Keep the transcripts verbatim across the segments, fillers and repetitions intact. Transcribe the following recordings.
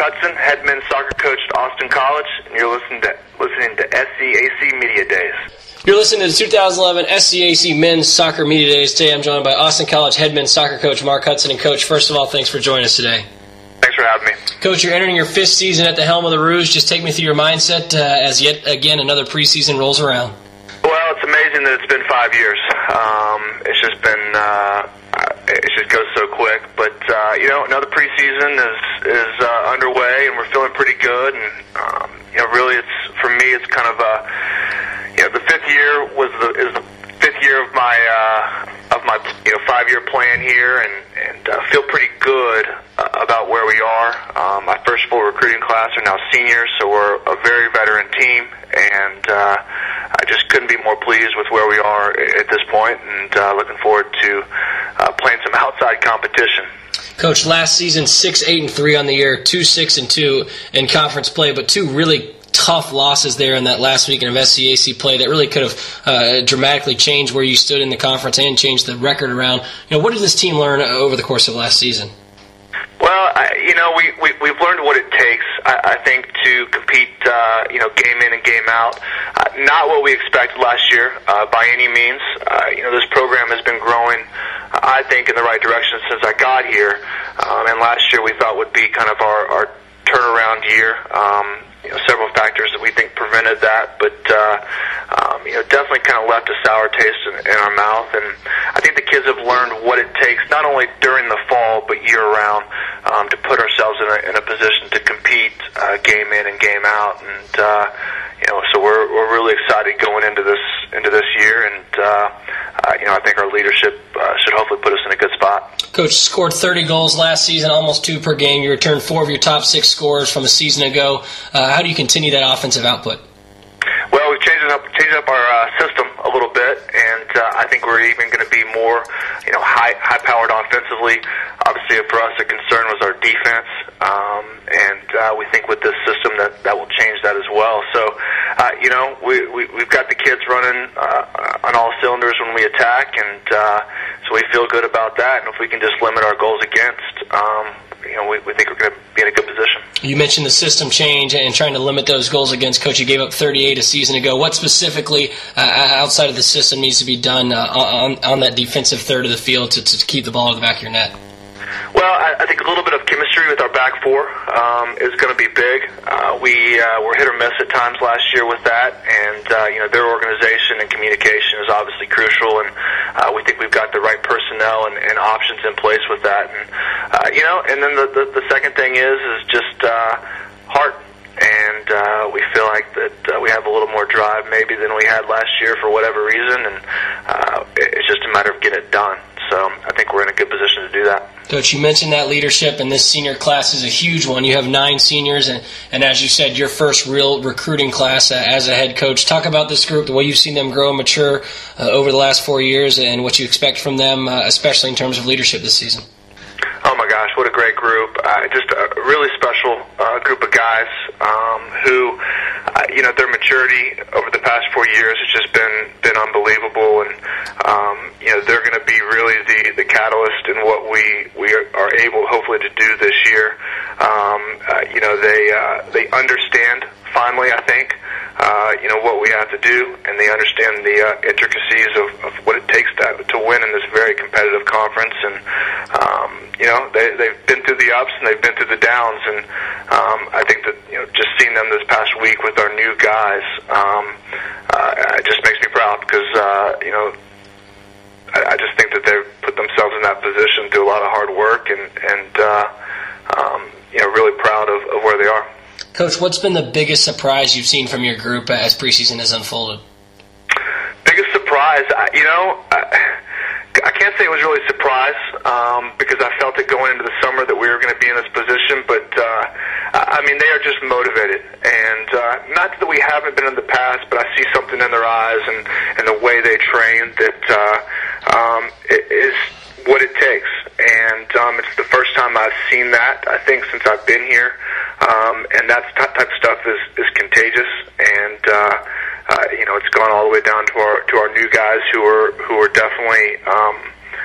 Hudson, head men's soccer coach at Austin College, and you're listening to listening to S C A C Media Days. You're listening to the two thousand eleven S C A C Men's Soccer Media Days. Today I'm joined by Austin College head men's soccer coach Mark Hudson. And Coach, first of all, thanks for joining us today. Thanks for having me. Coach, you're entering your fifth season at the helm of the Rouge. Just take me through your mindset uh, as yet again another preseason rolls around. Well, it's amazing that it's been five years. Um, it's just been, uh, it just goes so quick. But, uh, you know, another preseason is, is uh, underway, and we're feeling pretty good. And, um, you know, really it's, for me, it's kind of a, you know, the fifth year was the, is the fifth year of my, uh, of my, you know, five-year plan here, and, and uh, feel pretty good uh, about where we are. Um, my first full recruiting class are now seniors, so we're a very veteran team, and uh, I just couldn't be more pleased with where we are at this point, and uh, looking forward to uh, playing some outside competition. Coach, last season six eight and three on the year, two six and two in conference play, but two really tough losses there in that last weekend of S C A C play that really could have uh, dramatically changed where you stood in the conference and changed the record around. You know, what did this team learn over the course of last season? Well, I, you know, we, we, we've learned what it takes, I, I think, to compete, uh, you know, game in and game out. Uh, not what we expected last year, uh, by any means. Uh, you know, this program has been growing, I think, in the right direction since I got here. Um, and last year we thought would be kind of our, our turnaround year. Um, you know, several factors that we think prevented that, but, uh, um, you know, definitely kind of left a sour taste in, in our mouth. And I think the kids have learned what it takes, not only during the fall, but year-round, um, to put ourselves in a, in a position to compete uh, game in and game out. And, uh, you know, so we're, we're really excited going into this, into this year. And, uh, uh, you know, I think our leadership uh, should hopefully put us in a good spot. Coach, scored thirty goals last season, almost two per game. You returned four of your top six scorers from a season ago. Uh, how do you continue that offensive output? Well, we've changed up, changed up our uh, system a little bit, and uh, I think we're even going to be more, you know, high, high-powered offensively. Obviously, for us, the concern was our defense, um, and uh, we think with this system that that will change that as well. So, uh, you know, we, we we've got the kids running uh, on all cylinders when we attack, and uh, so we feel good about that. And if we can just limit our goals against, um, you know, we, we think we're going to be in a good position. You mentioned the system change and trying to limit those goals against. Coach, you gave up thirty-eight a season ago. What specifically uh, outside of the system needs to be done uh, on, on that defensive third of the field to, to keep the ball in the back of your net? Well, I, I think a little bit of chemistry with our back four um, is going to be big. Uh, we uh, were hit or miss at times last year with that, and uh, you know, their organization and communication is obviously crucial, and uh, we think we've got the right personnel and, and options in place with that. And uh, you know, and then the, the, the second thing is is just uh, heart. And uh, we feel like that uh, we have a little more drive maybe than we had last year for whatever reason, and uh, it's just a matter of getting it done. So I think we're in a good position to do that. Coach, you mentioned that leadership, and this senior class is a huge one. You have nine seniors, and, and as you said, your first real recruiting class uh, as a head coach. Talk about this group, the way you've seen them grow and mature uh, over the last four years, and what you expect from them, uh, especially in terms of leadership this season. Oh my gosh, what a great group. Uh, just a really special uh, group of guys um, who, uh, you know, their maturity over the past four years has just been, been unbelievable. And, um, you know, they're going to be really the, the catalyst in what we, we are able, hopefully, to do this year. Um, uh, you know, they, uh, they understand, finally, I think, uh, you know, what we have to do, and they understand the uh, intricacies of, of what it takes to, to win in this very competitive conference. And, um, you know, they, they've been through the ups and they've been through the downs, and um, I think that, you know, just seeing them this past week with our new guys, um, uh, it just makes me proud because, uh, you know, I, I just think that they've put themselves in that position through a lot of hard work, and, and uh, um, you know, really proud of, of where they are. Coach, what's been the biggest surprise you've seen from your group as preseason has unfolded? Biggest surprise, you know, I, I can't say it was really a surprise um, because I felt it going into the summer that we were going to be in this position, but uh, I mean, they are just motivated, and uh, not that we haven't been in the past, but I see something in their eyes and, and the way they train that uh, um, it is what it takes. And um, it's the first time I've seen that, I think, since I've been here. Um, and that type of stuff is, is contagious. And, uh, uh, you know, it's gone all the way down to our to our new guys who are, who are definitely, um,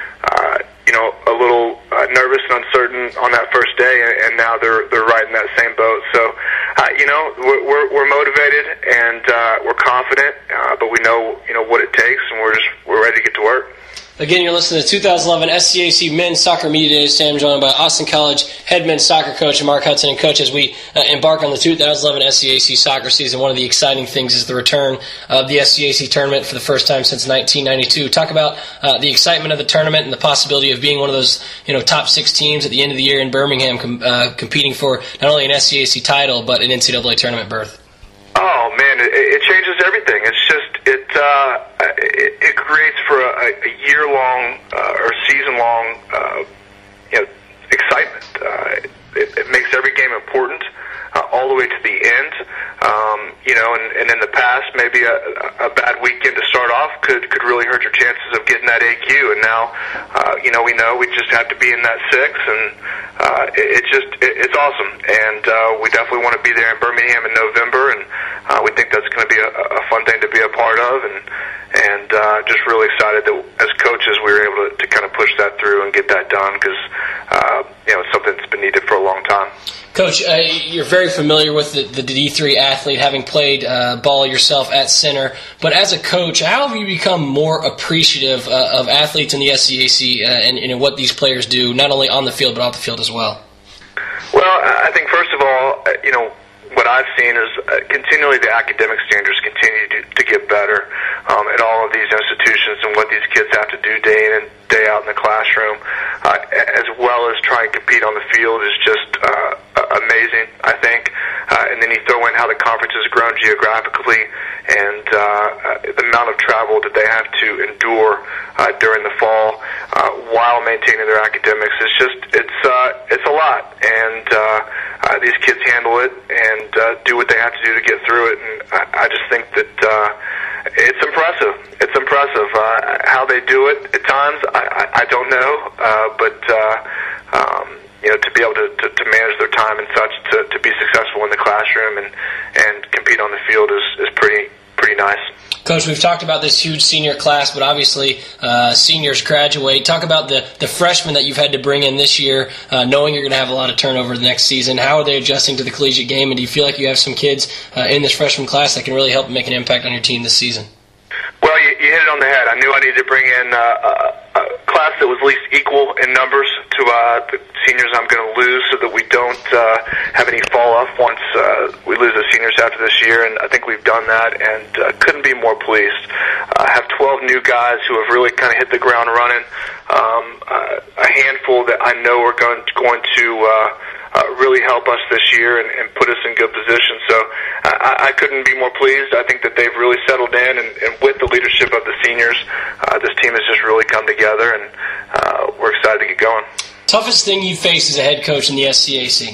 uh, you know, a little uh, nervous and uncertain on that first day. And now they're, they're right in that same know, we're we're, we're motivated and uh, we're confident, uh, but we know you know what it takes, and we're just we're ready to get to work. Again, you're listening to twenty eleven S C A C Men's Soccer Media Days. Today I'm joined by Austin College head men's soccer coach Mark Hudson. And Coach, as we uh, embark on the two thousand eleven S C A C soccer season, one of the exciting things is the return of the S C A C tournament for the first time since nineteen ninety-two. Talk about uh, the excitement of the tournament and the possibility of being one of those you know top six teams at the end of the year in Birmingham, com- uh, competing for not only an S C A C title but an N C double A tournament berth. Oh man, it, it changes everything. It's just it uh, it, it creates for a, a year long uh, or season long uh, you know excitement. Uh, it, it makes every game important uh, all the way to the end. Um, you know, and, and in the past, maybe a, a bad weekend to start off could could really hurt your chances of getting that A Q. And now, uh, you know, we know we just have to be in that six, and uh, it, it just it, it's awesome. And uh, we definitely want to be there in Birmingham in November, and uh, we think that's going to be a, a fun thing to be a part of. And and uh, just really excited that as coaches we were able to, to kind of push that through and get that done because uh, you know it's something that's been needed for a long time. Coach, uh, you're very familiar with the, the D three athlete, having played uh, ball yourself at center. But as a coach, how have you become more appreciative uh, of athletes in the S C A C uh, and, and what these players do, not only on the field but off the field as well? Well, I think first of all, you know, what I've seen is uh, continually the academic standards continue to, to get better um, at all of these institutions, and what these kids have to do day in and day out in the classroom, uh, as well as try and compete on the field, is just uh, amazing, I think. Uh, and then you throw in how the conference has grown geographically, and uh, the amount of travel that they have to endure uh, during the fall uh, while maintaining their academics. It's just it's uh, it's a lot, and uh, uh, these kids handle it and uh, do what they have to do to get through it. And I, I just think that uh, it's impressive. It's impressive uh, how they do it. At times, I, I, I don't know, uh, but uh, um, you know, to be able to, to, to manage their time and such to, to be successful in the classroom and, and compete on the field is, is pretty pretty nice. Coach, we've talked about this huge senior class, but obviously uh, seniors graduate. Talk about the, the freshmen that you've had to bring in this year, uh, knowing you're going to have a lot of turnover the next season. How are they adjusting to the collegiate game, and do you feel like you have some kids uh, in this freshman class that can really help make an impact on your team this season? Well, you, you hit it on the head. I knew I needed to bring in uh, a, a class that was at least equal in numbers to uh, the seniors I'm going to lose, so that we don't uh, have any fall off once uh, we lose the seniors after this year. And I think we've done that, and uh, couldn't be more pleased. I uh, have twelve new guys who have really kind of hit the ground running. Um, uh, a handful that I know are going going to uh, uh, really help us this year and, and put us in good position. So I, I couldn't be more pleased. I think that they've really settled in, and, and with the leadership of the seniors, uh, this team has just really come together, and uh, we're excited to get going. Toughest thing you face as a head coach in the S C A C?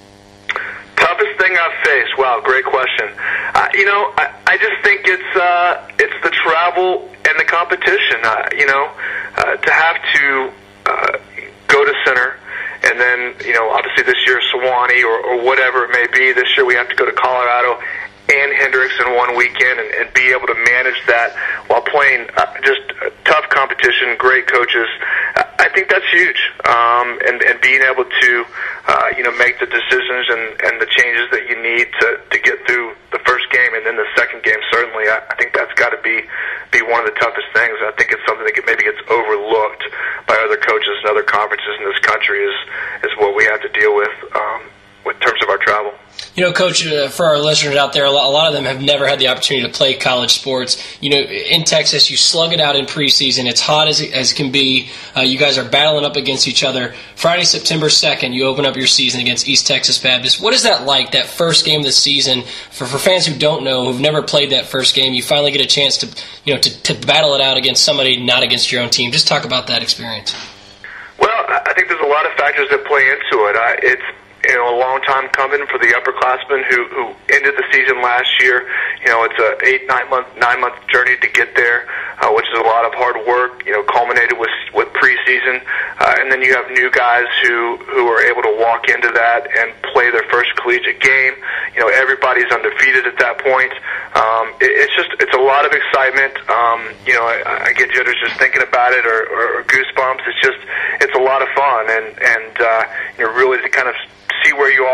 Toughest thing I've faced? Wow, great question. Uh, you know, I, I just think it's uh, it's the travel and the competition. Uh, you know, uh, to have to uh, go to center, and then, you know, obviously this year Sewanee or, or whatever it may be. This year we have to go to Colorado and Hendricks in one weekend, and, and be able to manage that while playing uh, just uh, tough competition, great coaches. I think that's huge, um, and, and being able to, uh, you know, make the decisions and, and the changes that you need to, to get through the first game, and then the second game. Certainly, I, I think that's got to be be one of the toughest things. I think it's something that maybe gets overlooked by other coaches and other conferences in this country. Is is what we have to deal with um, in terms of our travel. You know, Coach, uh, for our listeners out there, a lot, a lot of them have never had the opportunity to play college sports. You know, in Texas, you slug it out in preseason. It's hot as it, as can be. Uh, you guys are battling up against each other. Friday, September second, you open up your season against East Texas Baptist. What is that like, that first game of the season? For, for fans who don't know, who've never played that first game, you finally get a chance to, you know, to, to battle it out against somebody not against your own team. Just talk about that experience. Well, I think there's a lot of factors that play into it. I, it's You know, a long time coming for the upperclassmen who who ended the season last year. You know, it's a eight nine month nine month journey to get there, uh, which is a lot of hard work. You know, culminated with with preseason, uh, and then you have new guys who who are able to walk into that and play their first collegiate game. You know, everybody's undefeated at that point. Um, it, it's just it's a lot of excitement. Um, you know, I, I get jitters just thinking about it, or, or, or goosebumps. It's just it's a lot of fun, and and uh, you know, really to kind of see where you are and,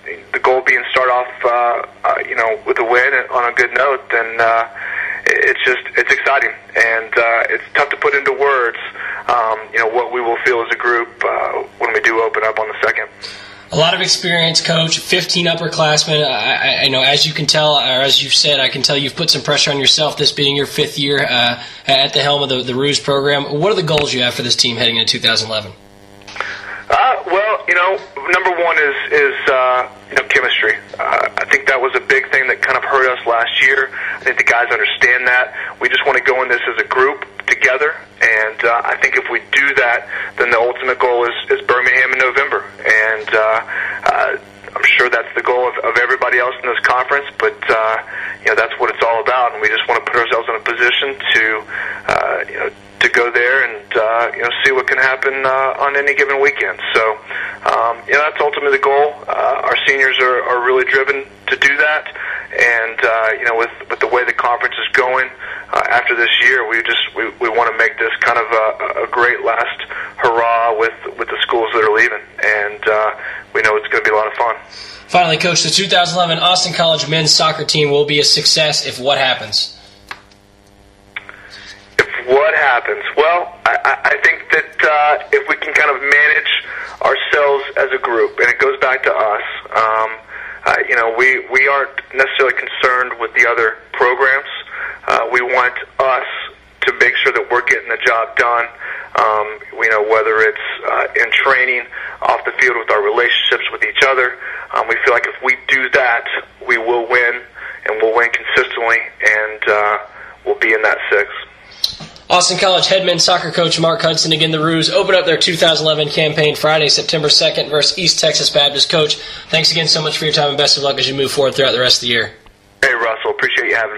the goal being start off, uh, uh, you know, with a win on a good note, then uh, it's just it's exciting, and uh, it's tough to put into words, um, you know, what we will feel as a group uh, when we do open up on the second. A lot of experience, Coach, fifteen upperclassmen. I, I know, as you can tell, or as you've said, I can tell you've put some pressure on yourself, this being your fifth year uh, at the helm of the, the Ruse program. What are the goals you have for this team heading into two thousand eleven? Uh, well, you know, number one is, is uh, you know, chemistry. Uh, I think that was a big thing that kind of hurt us last year. I think the guys understand that. We just want to go in this as a group together, and uh, I think if we do that, then the ultimate goal is, is Birmingham in November. And uh, uh, I'm sure that's the goal of, of everybody else in this conference, but uh, you know, that's what it's all about, and we just want to put ourselves in a position to, uh, you know, to go there and uh, you know, see what can happen uh, on any given weekend. So um, you know, that's ultimately the goal. Uh, our seniors are, are really driven to do that, and uh, you know, with with the way the conference is going uh, after this year, we just we, we want to make this kind of a, a great last hurrah with with the schools that are leaving, and uh, we know it's going to be a lot of fun. Finally, Coach, the two thousand eleven Austin College men's soccer team will be a success if what happens? What happens? Well, I, I think that uh, if we can kind of manage ourselves as a group, and it goes back to us, um, uh, you know, we, we aren't necessarily concerned with the other programs. Uh, we want us to make sure that we're getting the job done, um, you know, whether it's uh, in training, off the field with our relationships with each other. Um, we feel like if we do that, we will win, and we'll win consistently, and uh, we'll be in that six. Austin College head men's soccer coach Mark Hudson, again, the Ruse, open up their two thousand eleven campaign Friday, September second versus East Texas Baptist. Coach, thanks again so much for your time, and best of luck as you move forward throughout the rest of the year. Hey, Russell, appreciate you having me.